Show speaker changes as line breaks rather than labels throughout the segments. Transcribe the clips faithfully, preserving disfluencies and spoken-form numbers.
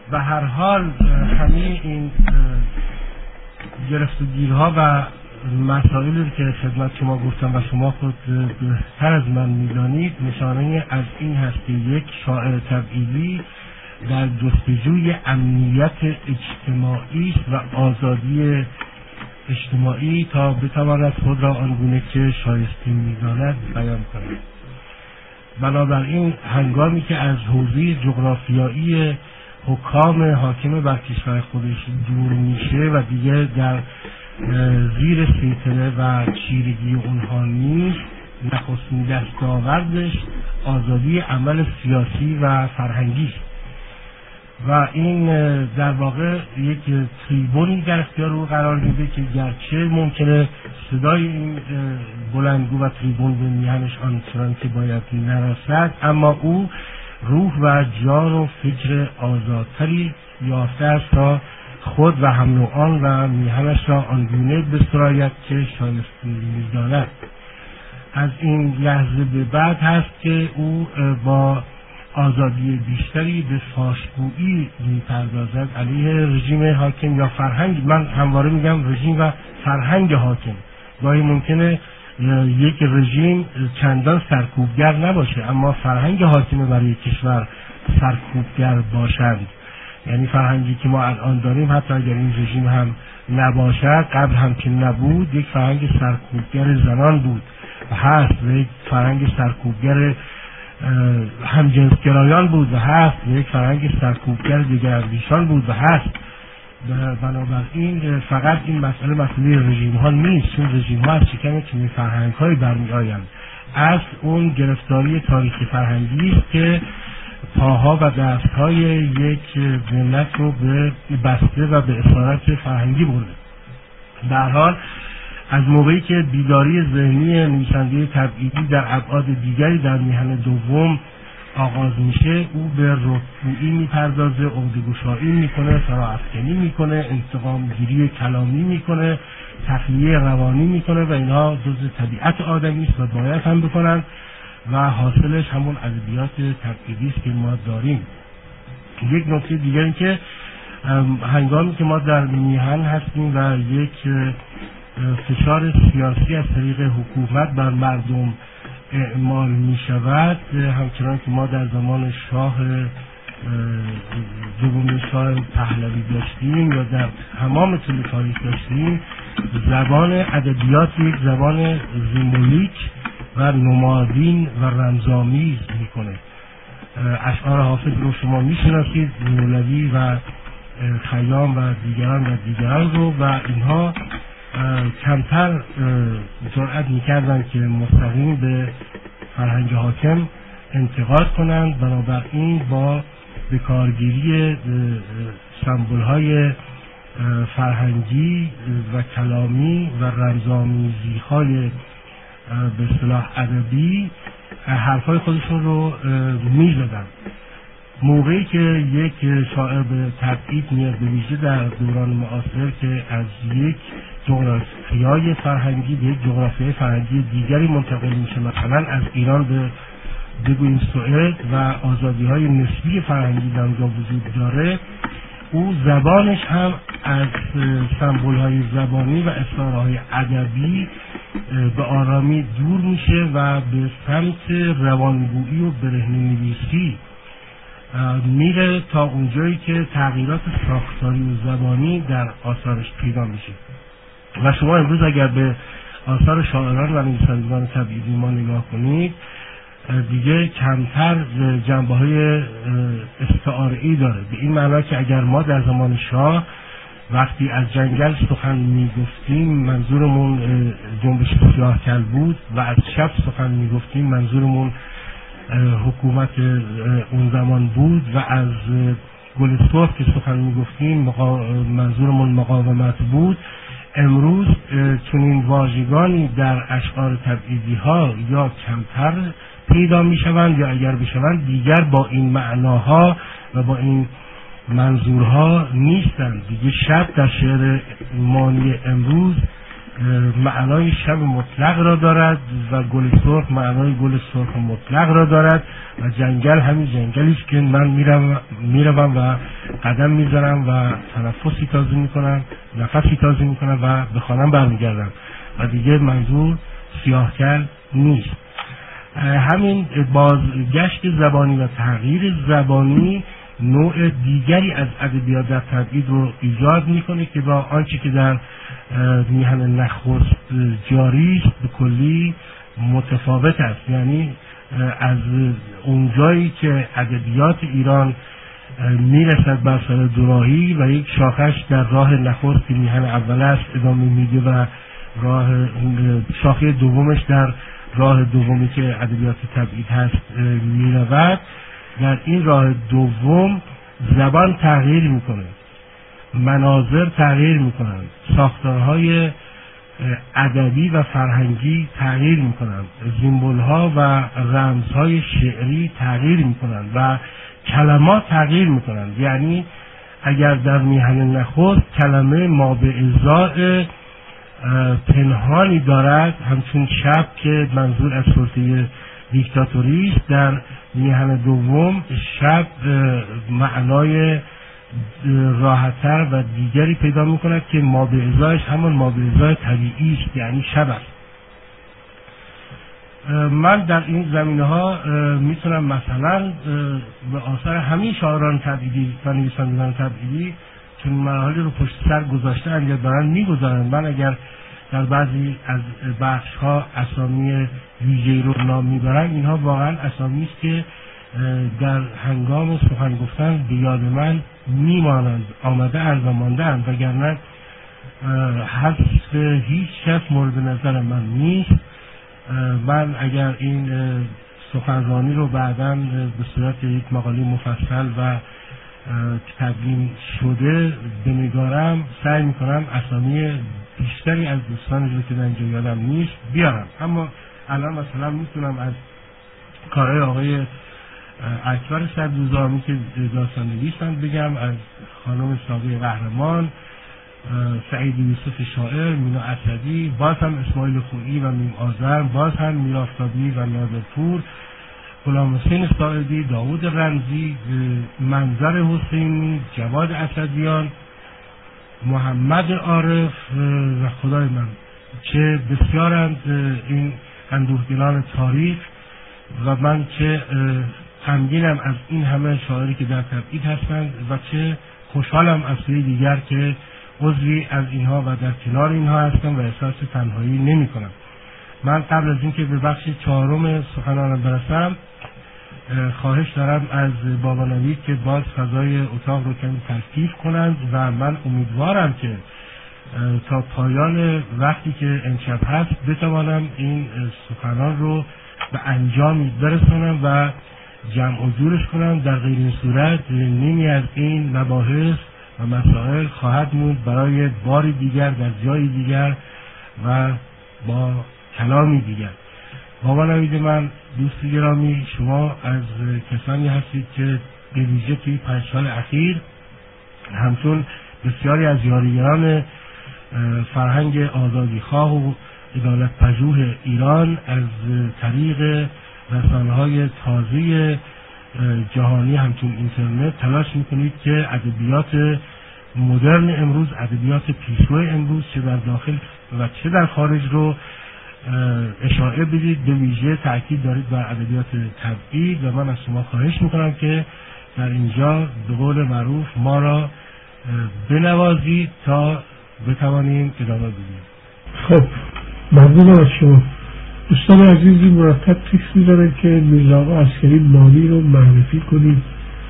به هر حال همه این گرفت و گیرها و مسائلی که خدمت شما گفتم و شما خود بهتر از من میدانید نشانه از این هست که یک شاعر تبعیدی در جستجوی امنیت اجتماعی و آزادی اجتماعی تا بتواند خود را آنگونه که شایسته می‌داند بیان کند. بنابراین هنگامی که از حوزه جغرافیایی حکام حاکم بر کشور خودش دور میشه و دیگه در زیر سیطره و چیرگی اونها نیست، نخستین دستاوردش آزادی عمل سیاسی و فرهنگی است و این در واقع یک تریبونی در اختیار او قرار میده که گرچه ممکنه صدای این بلندگو و تریبون به میهنش آنچنان که باید نرسد، اما او روح و جان و فکر آزادتری یافته است تا خود و هم نوعان و میهنش را آنگونه بسراید که شایسته می‌داند. از این لحظه به بعد هست که او با آزادی بیشتری به فاشگویی می‌پردازد علیه رژیم حاکم یا فرهنگ. من همواره میگم رژیم و فرهنگ حاکم. گاهی ممکنه یک رژیم چندان سرکوبگر نباشه اما فرهنگ حاکم برای کشور سرکوبگر باشند. یعنی فرهنگی که ما الان داریم حتی اگر این رژیم هم نباشد، قبل هم که نبود، یک فرهنگ سرکوبگر زنان بود و هست و یک فرهنگ سرکوبگر همجنسگرایان بود و هست و یک فرهنگ سرکوبگر دگراندیشان بود و هست. بنابراین فقط این مسئله مسئله رژیم ها نیست، چون رژیم ها از شکم چنین فرهنگ های برمی آیند. از اون گرفتاری تاریخی فرهنگی است که پاها و دستهای یک ملت رو به بسته و به اسارت فرهنگی برده. به هر حال از موقعی که بیداری ذهنی نویسنده تبعیدی در ابعاد دیگری در میهن دوم آغاز میشه، او به رکگویی میپردازه، عقده‌گشایی میکنه، فراافکنی میکنه، انتقام گیری کلامی میکنه، تخلیه روانی میکنه و اینها جزء طبیعت آدمی است و باید هم بکنن و حاصلش همون ادبیات تبعیدی است که ما داریم. یک نکته دیگر این که هنگامی که ما در میهن هستیم و یک فشار سیاسی از طریق حکومت بر مردم اعمال می شود، همچنان که ما در زمان شاه دوم شاه پهلوی داشتیم یا در تمام طول تاریخ داشتیم، زبان ادبیات یک زبان سمبولیک و نمادین و رمزآمیز میکنه. اشعار حافظ رو شما میشناسید، مولوی و خیام و دیگران و دیگران رو، و اینها کمتر جرأت میکردن که مستقیم به فرهنگ حاکم انتقاد کنند. بنابراین با بکارگیری سمبول های فرهنگی و کلامی و رمزآمیزی های به اصطلاح ادبی حرفای خودشون رو میزدن. موقعی که یک شاعر به تبعید میاد، به ویژه در دوران معاصر، که از یک جغرافیای فرهنگی به یک جغرافیای فرهنگی دیگری منتقل میشه، مثلا از ایران به بگوییم سوئد و آزادی های نسبی فرهنگی در اونجا وجود داره، او زبانش هم از سمبول های زبانی و استعاره های ادبی به آرامی دور میشه و به سمت روانگویی و برهنه‌نویسی میره تا اونجایی که تغییرات ساختاری و زبانی در آثارش پیدا میشه. و شما امروز اگر به آثار شاعران و نویسندگان تبعیدی ما نگاه کنید، دیگه کمتر جنبه های استعاره‌ای داره، به این معنی که اگر ما در زمان شاه وقتی از جنگل سخن میگفتیم منظورمون جنبش سیاه‌کل بود و از شب سخن میگفتیم منظورمون حکومت اون زمان بود و از گل سرخ که سخن میگفتیم منظورمون مقاومت بود، امروز چنین واژگانی در اشعار تبعیدی ها یا کمتر پیدا میشوند یا اگر بشوند دیگر با این معناها و با این منظورها نیستند. دیگه شب در شعر مانی امروز معنای شب مطلق را دارد و گل سرخ معنای گل سرخ مطلق را دارد و جنگل همین جنگلی است که من میرم میروم و قدم میذارم و تنفسی تازه میکنم، نفسی تازه میکنم و به خانم برمیگردم و دیگه منظور سیاهکل نیست. همین بازگشت زبانی و تغییر زبانی نوع دیگری از ادبیات در تبعید رو ایجاد میکنه که با آنچه که در میهن نخست جاری است به کلی متفاوت است. یعنی از اونجایی که ادبیات ایران میرسد بر سر دوراهی و یک شاخش در راه نخست که میهن اول است ادامه میده و راه شاخه دومش در راه دومی که ادبیات تبعید هست میرود، در این راه دوم زبان تغییر میکنه، مناظر تغییر میکنند، ساختارهای ادبی و فرهنگی تغییر میکنند، سیمبول‌ها و رمزهای شعری تغییر میکنند و کلمات تغییر میکنند. یعنی اگر در میهن نخست کلمه ما به ازای پنهانی دارد همچون شب که منظور از سلطه دیکتاتوری است، در میهن دوم شب معنای راحت‌تر و دیگری پیدا می‌کند که ما به ازایش همون ما به ازای طبیعی است، یعنی شب است. من در این زمینه‌ها میتونم مثلا به آثار همین شاعران تبعیدی و نویسندگان تبعیدی چون مراحلی رو پشت سر گذاشتن یا دارن میگذارن، من اگر در بعضی از بخش‌ها اسامی ویژه‌ای رو نام میبرم، اینها واقعا اسامی است که در هنگام سخن گفتن به یاد من میمانند، آمده اند و مانده اند، وگرنه حذف هیچ کس مورد نظر من نیست. من اگر این سخنرانی رو بعداً به صورت یک مقاله مفصل و تبیین شده بنگارم، سعی میکنم اسامی بیشتری از دوستانی رو که در اینجا یادم نیست بیارم. اما الان مثلا میتونم از کارهای آقای اکبر صدروزامی که داستان نویسند بگم، از خانم سابه قهرمان، سعید یوسف شاعر، مینا اسدی، باز هم اسماعیل خویی و میم آذر، باز هم میرافتابی و نادرپور، غلام حسین ساعدی، داوود رمزی، منظر حسینی، جواد اسدیان، محمد عارف و خدای من چه بسیارند این اندوهگران تاریخ و من چه غمگینم از این همه شاعری که در تبعید هستند و چه خوشحالم از سوی دیگر که عضوی از اینها و در کنار اینها هستم و احساس تنهایی نمی کنم. من قبل از اینکه به بخش چهارم سخنانم برسم خواهش دارم از بابا نوید که باز فضای اتاق رو کمی تلطیف کنند و من امیدوارم که تا پایان وقتی که امشب هست بتوانم این سخنان رو به انجامی برسونم و جمع و جورش کنم. در غیر این صورت نیمی از این مباحث و مسائل خواهد موند برای باری دیگر در جای دیگر و با کلامی دیگر. بابا نوید من، دوست گرامی، شما از کسانی هستید که به ویژه توی پنج سال اخیر همچون بسیاری از یاریگران فرهنگ آزادیخواه و عدالت پژوه ایران از طریق رسانه‌های تازه جهانی همچون اینترنت تلاش میکنید که ادبیات مدرن امروز، ادبیات پیشرو امروز چه در داخل و چه در خارج رو اشاعه بدید. به ویژه تأکید دارید بر ادبیات تبعید و من از شما خواهش میکنم که در اینجا به قول معروف ما را بنوازید تا بتوانیم ادامه بدیم.
خب ممنون از شما. دوستان عزیزی مرتب تکس می‌دارن که میرزا آقا عسکری مانی رو معرفی کنید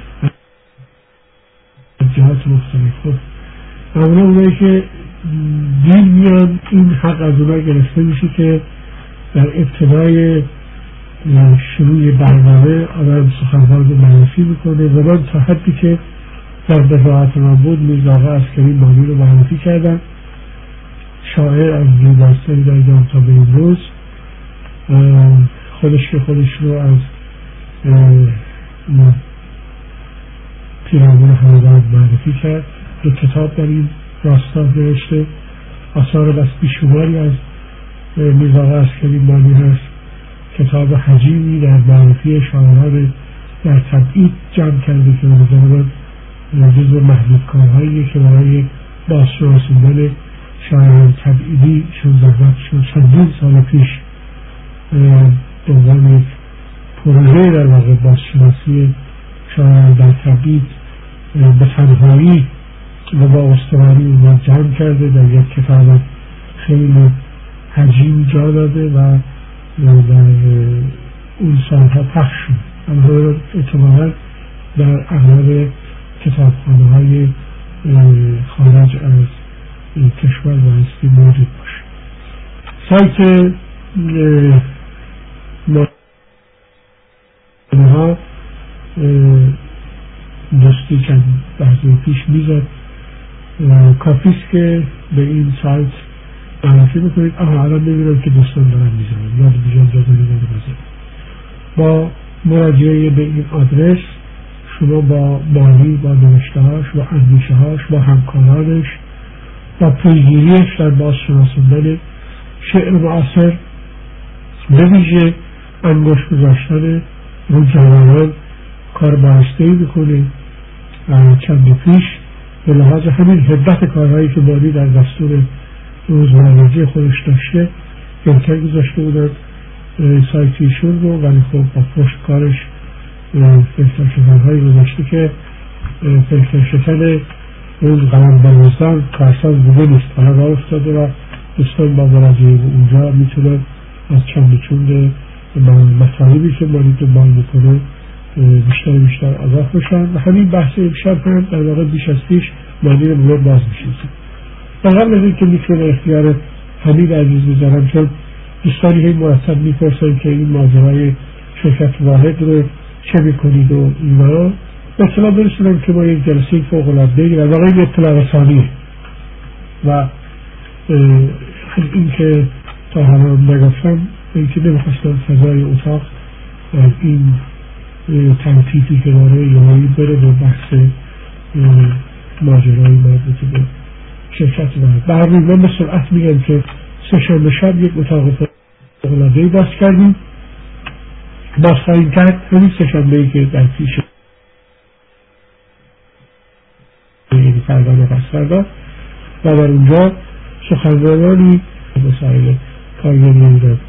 از جهات مختلف. خب معمولا اونایی که دیر میان این حق از اونها گرفته میشه که در ابتدای شروع برنامه آدم سخنران رو معرفی میکنه و من تا حدی که در دفاعت من بود میرزا آقا عسکری مانی رو معرفی کردم، شاعر از زیباستانی در ایران تا به امروز. خودش که خودش رو از پیرامون همدان معرفی کرد، دو کتاب در این راستا نوشته آثار بس بیشماری از میرزا آقا عسکری مانی هست. کتاب حجیمی در معرفی شاعران در تبعید جمع کرده که به نظر من جزو محدود کارهاییه که برای بازشناسیدن شاعران تبعیدی شون زحمت شد. چندین سال پیش به عنوان یک پروژه در واقع بازشناسی شاعران در تبعید به تنهایی و با استواری اون جمع کرده، در یک کتاب خیلی حجیم جا داده و در اون سالها پخش شد. اما اعتمالا در اغلب کتابخانه های خارج از کشور بایستی موجود باشه. سایت ما دوستی چند لحظه پیش میزد، کافیست که به این سایت معرفی بکنید. آها الان میبینم که دوستان دارن میزنن، یاد بیجان جازه میزنه بزن. با مراجعه به این آدرس شما با مانی، با نوشتهاش، با اندیشهاش، با همکارانش، با پیگیریش در بازشناساندن شعر معاصر، به ویژه انگشت گذاشتن رو جوانان کار بایسته‌ای بکنه. چند پیش به لحاظ همین حدت کارهایی که مانی در دستور روزمرگی خودش داشته گرتر گذاشته بودن سایتیشون رو، ولی خب با پشت کارش فلتر شکنهایی گذاشته که فلتر شکن روز قلم بروزن کارساز بوده نیست. حالا راه افتاده و دوستان با مراجعه به اونجا میتونن از چند چند مطالبی که مانی دنبال میکنه بیشتر بیشتر آگاه بشن. و همین بحث امشب هم در واقع بیش از پیش مانی رو مورد باز میشید. و قبل از این که میتونه اختیار حمید عزیز بذارم، چون دوستانی هی مرتب میپرسن که این ماجرای شرکت واحد رو چه میکنید و اینا، اطلاع برسونم که ما یک جلسه فوق‌العاده‌ای در واقع این اطلاع رسانیه و از این که تا حالا نگفتم این که نمیخواستم فضای اتاق این تنطیفی که داره یهایی بره به بحث ماجرای مربوط به شرکت واحد. به هر روی من به سرعت میگم که سه شنبه شب یک اتاق فوق‌العاده‌ای باز کردیم، باز خواهیم کرد همین سه شنبه‌ای که در پیش یعنی فردا و پس فردا، و در اونجا سخنرانانی مسائل کارگری رو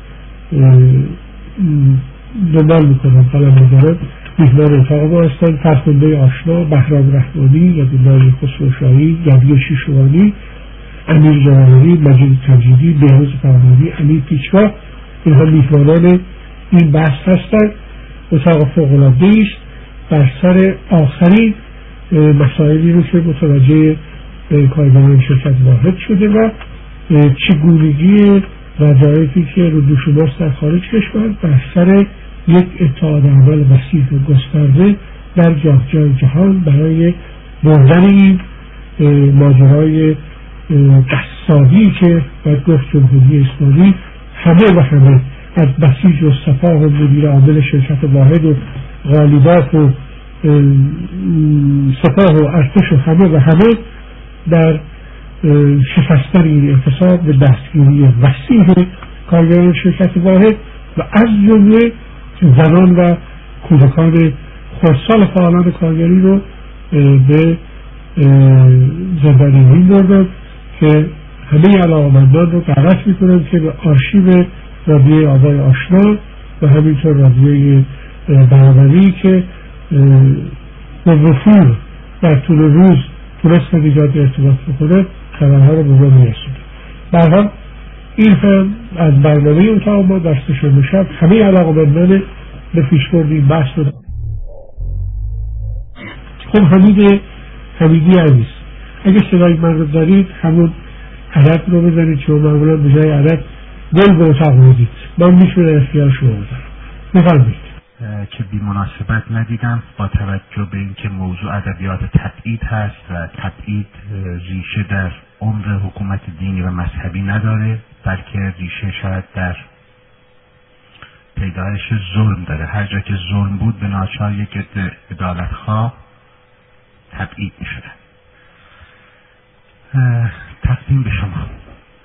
دنبال میکنم قلم میدارم. میهمان اتاق ما هستن فرخنده آشنا، بهرام رحمانی، یدالله خسروشاهی، گبی شیشوانی، امیر جواهری، مجید تجیدی، بهروز فرهادی، امیر پیچوا. اینها میهمانان این بحث هستند. اتاق فوق‌العاده‌ای است بر سر آخرین مسائلی رو که متوجه کارگران شرکت واحد شده و چگونگی وظایفی که رو دوش ماست در خارج کشور بر سر یک اتحاد عمل وسیع و گسترده در جاه جاه جهان برای بردن این ماجرای قصابی که باید گفت جمهوری اسلامی همه و همه از بسیج و سپاه و مدیر عامل شرکت واحد و غالیباف و سپاه و ارتش و همه و همه در شکستن این اعتصاب به دستگیری وسیع کارگران شرکت واحد و از جمله زنان و کودکان خردسال فعالان کارگری رو به زندانی‌های بردن که همه علاقه‌مندان رو دعوت میکنن که به آرشیو رادیوی آوای آشنا و همینطور رادیوی برابری که به وفور در طول روز تونست ایجاد ارتباط بکنه خبرها رو به ما میرسونه. به هر حال این هم از برنامه اتاق ما در سه‌شنبه شب همه علاقه‌مندان به پیشبرد این بحث رو. خب حمید حمیدی عزیز، اگه صدای من رو دارید همون عدد رو بزنید، چون معمولا به جای عدد گل به اتاق میدید. من میتونه اختیار شما بذارم. بفرمایید.
که بی مناسبت ندیدم با توجه به اینکه موضوع ادبیات تبعید هست و تبعید ریشه در عمر حکومت دینی و مذهبی نداره، بلکه ریشه شاید در پیدایش ظلم داره. هر جا که ظلم بود به ناچار یک عدالتخواه تبعید می شده. تقدیم به شما.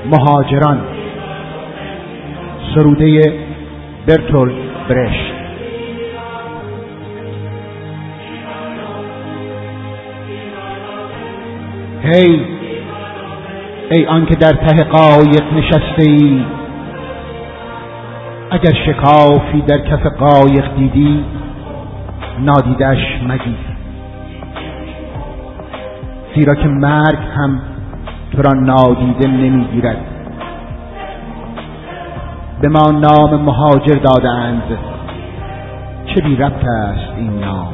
مهاجران، سروده برتولد برشت. هی ای آن که در ته قایق نشسته ای، اگر شکافی در کف قایق دیدی نادیدش مگیر، زیرا که مرگ هم تو را نادیده نمیگیرد. به ما نام مهاجر دادند، چه بی ربط است این نام.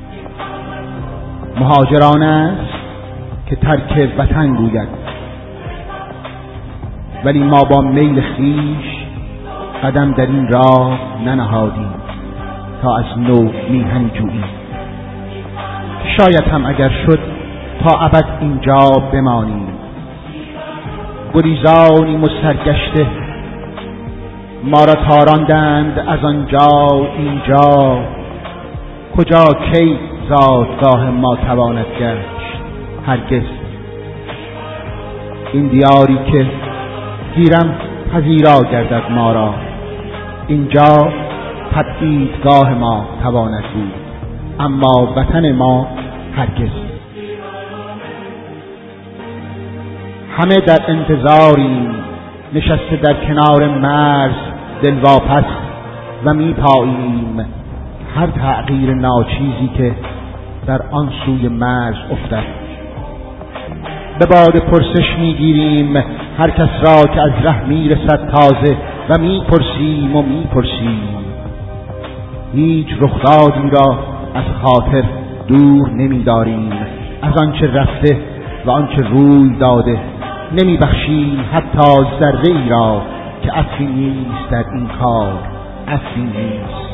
مهاجران است که ترک وطن گوید، ولی ما با میل خویش قدم در این راه ننهادیم تا از نو میهن جوییم. شاید هم اگر شد تا ابد اینجا بمانیم، گریزانیم و سرگشته ما را تاراندند از آنجا اینجا. کجا کی زادگاه ما تواند گشت؟ هرگز. این دیاری که گیرم پذیرا گردد ما را، اینجا تبعیدگاه ما تواند بود، اما وطن ما هرگز. همه در انتظاریم، نشسته در کنار مرز دلواپس و میپاییم هر تغییر ناچیزی که در آن سوی مرز افتد. به باد پرسش میگیریم هر کس را که از ره میرسد تازه و میپرسیم و میپرسیم. هیچ رخدادی را از خاطر دور نمیداریم، از آنچه رفته و آنچه روی داده نمیبخشیم حتی ذره ای را که عفوی نیست در این کار، عفوی نیست.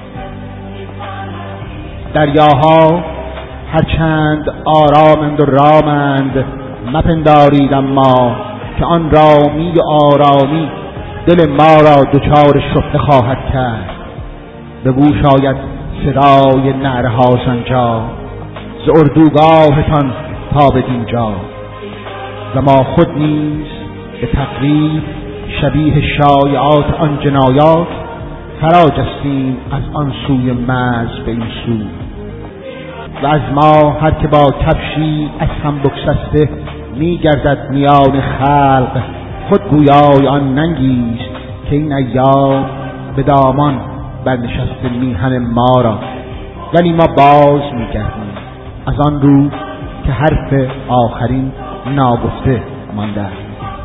دریاها هرچند آرامند و رامند، مپندارید اما که آن رامی و آرامی دل ما را دچار شبهه خواهد کرد. به گوش آید صدای نعره ها زنجا، ز اردوگاهتان تا به دینجا. و ما خود نیز به تقریب شبیه شایعات آن جنایات فراج استیم از آن سوی مرز به این سو. و از ما هر که با کفشی از هم بگسسته میگردد میان خلق، خود گویای آن ننگیست که این ایام به دامان برنشسته میهن ما را. ولی ما باز میگردیم از آن رو که حرف آخرین ناگفته مانده است.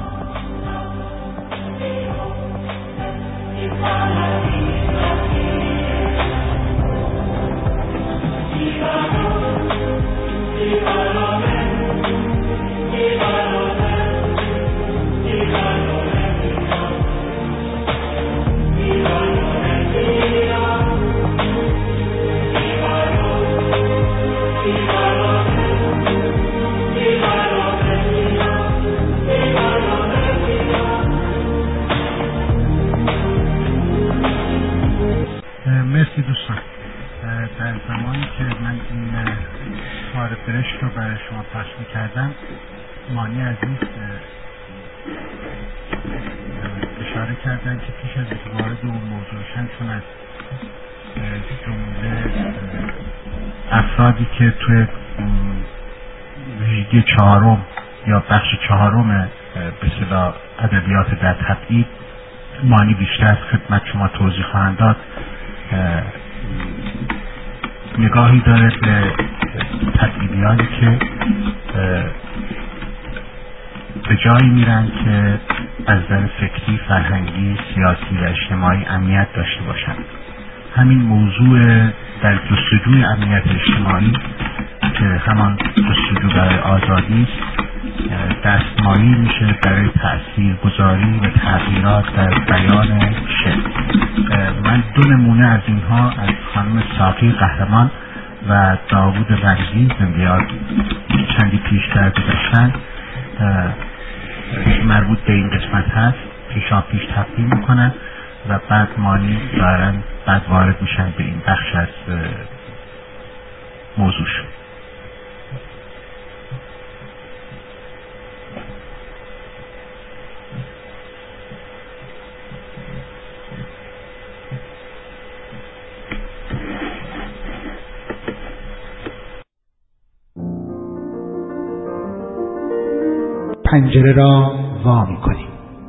مرسی دوستان. در زمانی که من این کار برشت رو برای شما پخش می‌کردم، مانی عزیز اشاره کردن که پیش از اینکه وارد اون موضوع شدن، چون از جمله افرادی که توی ویژگی چهارم یا بخش چهارم به اصطلاح ادبیات در تبعید مانی بیشتر خدمت شما توضیح خواهند داد، نگاهی داره به تبعیدیانی که به جایی میرن که از نظر فکری، فرهنگی، سیاسی و اجتماعی امنیت داشته باشند. همین موضوع در جستجوی امنیت اجتماعی که همان جستجو برای آزادی است، دستمانی میشه برای تأثیر گذاری و تغییرات در بیان شعر. من دو نمونه از اینها از خانم ساقی قهرمان و داوود رمزی زندیار چندی پیشتر گذاشتن مربوط به این قسمت هست، پیشا پیش تقدیم میکنن و بعد مانی دارن بعد وارد میشن به این بخش از موضوعشون. پنجره را وا می‌کنیم.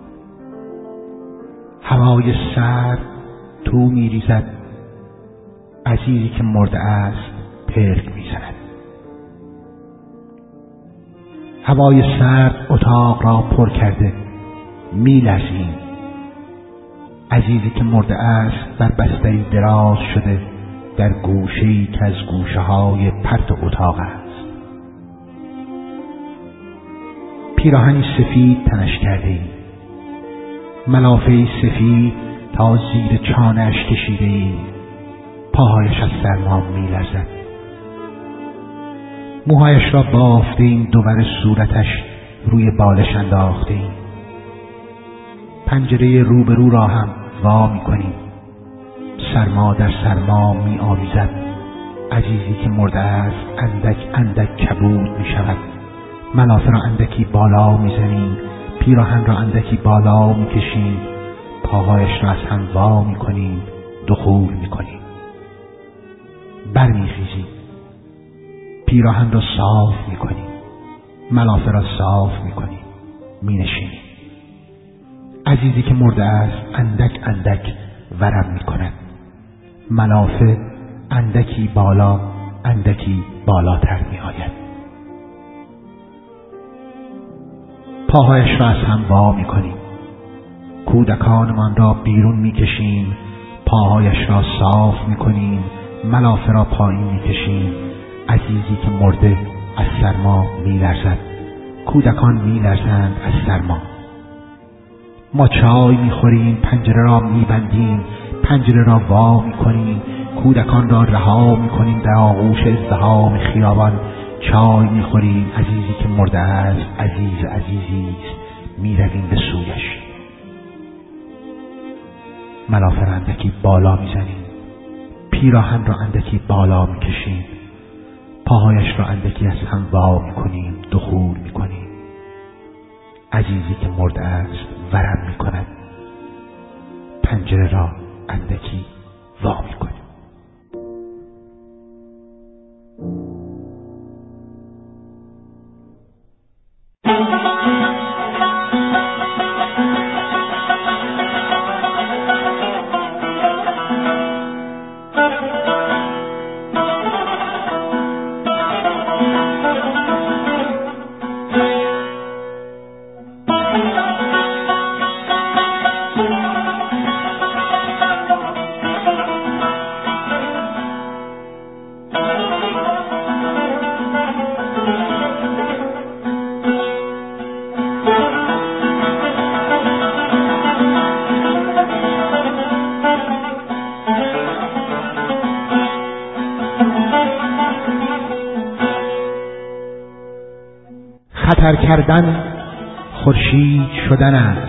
هوای سرد تو می‌ریزد. عزیزی که مرده است پلک می‌زند. هوای سرد اتاق را پر کرده. می‌لرزیم. عزیزی که مرده است بر بستری دراز شده در گوشه‌ای که از گوشه‌های پرت اتاق است. پیراهنی سفید تنش کرده ایم. ملافه‌ای سفید تا زیر چانه‌اش کشیده ایم. پاهایش از سرما می‌لرزد. موهایش را بافته ایم. دوباره صورتش روی بالش انداخته ایم. پنجره روبرو را هم وا می‌کنیم. سرما در سرما می‌آویزد. عزیزی که مرده است اندک اندک کبود می‌شود. ملافه را اندکی بالا می‌زنیم. پیراهن را اندکی بالا می‌کشیم. پاهایش را از هم وا می‌کنیم. دخول می‌کنیم. برمی‌خیزیم. پیراهن را صاف می‌کنیم. ملافه را صاف می‌کنیم. می‌نشینیم. عزیزی که مرده است اندک اندک ورم می‌کند. ملافه اندکی بالا اندکی بالاتر می‌آید. پاهایش را از هم وا می‌کنیم. کودکانمان را بیرون می‌کشیم. پاهایش را صاف می‌کنیم. ملافه را پایین می‌کشیم. عزیزی که مرده از سرما می‌لرزد. کودکان می‌لرزند از سرما. ما چای می‌خوریم. پنجره را می‌بندیم. پنجره را وا می‌کنیم. کودکان را رها می‌کنیم. در آغوش ازدحام خیابان چای می‌خوریم. عزیزی که مرده است عزیز عزیزی است. می‌رویم به سویش. ملافه را اندکی بالا می‌زنیم. پیراهن را اندکی بالا می‌کشیم. پاهایش را اندکی از هم وا می‌کنیم. دخول می‌کنیم. عزیزی که مرده است ورم می‌کند. پنجره را اندکی وا می‌کنیم. خطر کردن خورشید شدن است.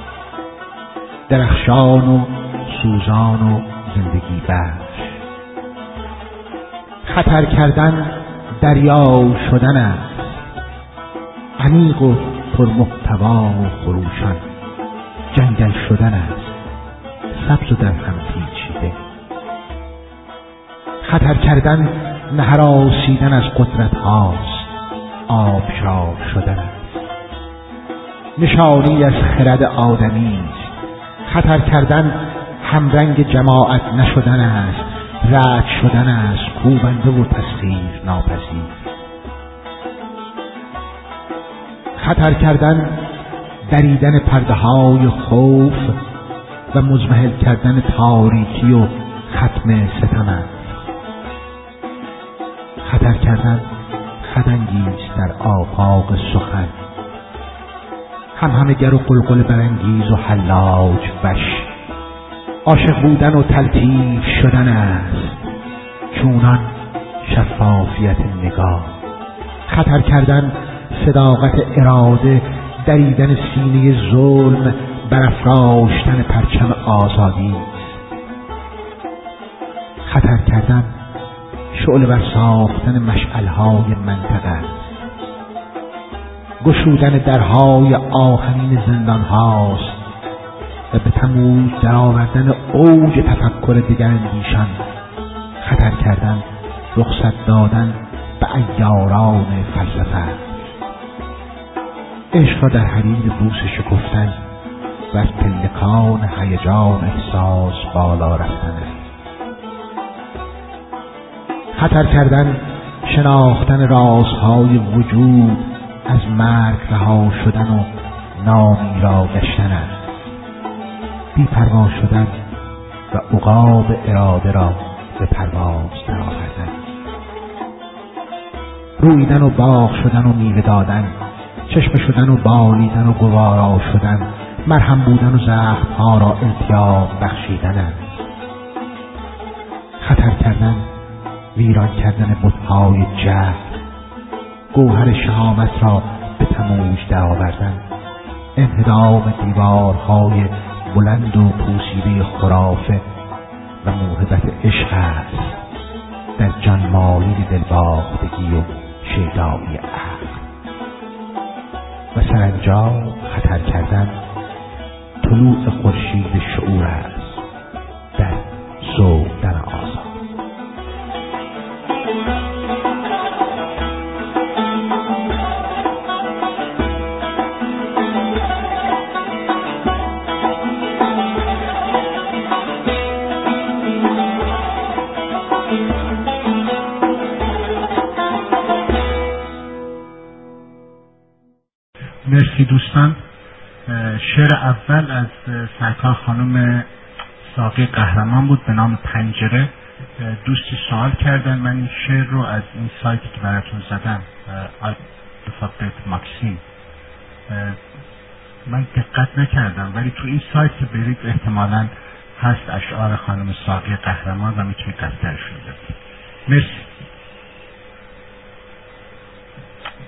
درخشان و سوزان و زندگی بخش. خطر کردن دریا شدن است. عمیق و پرمحتوا و خروشان. جنگل شدن است. سبز و در هم پیچیده. خطر کردن نهراسیدن از قدرت هاست. آبشار شدن است. نشانی از خرد آدمی است. خطر کردن همرنگ جماعت نشدن است. رد شدن است. کوبنده و تسخیر ناپذیر. خطر کردن دریدن پرده های خوف و مزمحل کردن تاریکی و ختم ستم است. خطر کردن خدانگیز در آفاق سخن. هم همه گر و قلقل برانگیز و حلاج وش. عاشق بودن و تلطیف شدن است. چونان شفافیت نگاه. خطر کردن صداقت اراده. دریدن سینه ظلم برافراشتن پرچم آزادی است. خطر کردن شعله بر ساختن مشعل‌های منطقه است. گشودن درهای آهنین زندان هاست و به تموز در آوردن اوج تفکر دگراندیشان. خطر کردن رخصت دادن به عیاران فلسفه.
عشق را در حریر بوس شکفتن و از پلکان هیجان احساس بالا رفتن است. خطر کردن شناختن رازهای وجود، از مرگ رها شدن و نامی را گشتن است. بی پروا شدن و عقاب اراده را به پرواز درآوردن، رویدن و باغ شدن و میوه دادن، چشمه شدن و بالیدن و گوارا شدن، مرهم بودن و زخم‌ها را التیام بخشیدن است. خطر کردن ویران کردن بت‌های جهل، گوهر شهامت را به تموج درآوردن، انهدام دیوارهای بلند و پوسیده خرافه و موهبت عشق است در جانمالی دلباختگی و شیدایی عقل. و سرانجام خطر کردن طلوع خورشید شعور است در صبحدم آزاد.
مرسی دوستان. شعر اول از سرکار خانم ساقی قهرمان بود به نام پنجره. دوستی سوال کردن، من این شعر رو از این سایتی که براتون زدم الفابت ماکسیم من دقت نکردم، ولی تو این سایت که برید احتمالاً هست اشعار خانم ساقی قهرمان و میتونید دفترشون بزنید. مرسی.